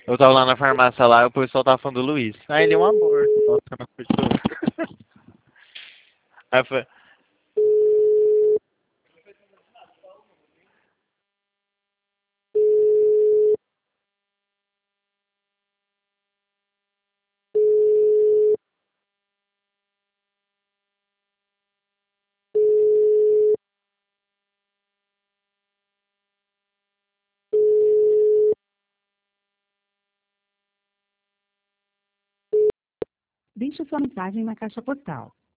Eu tava lá na farmácia lá, o pessoal tava falando do Luiz. Ah, ele é um amor. Nossa, eu não curto. Aí foi. Deixe sua mensagem na caixa postal.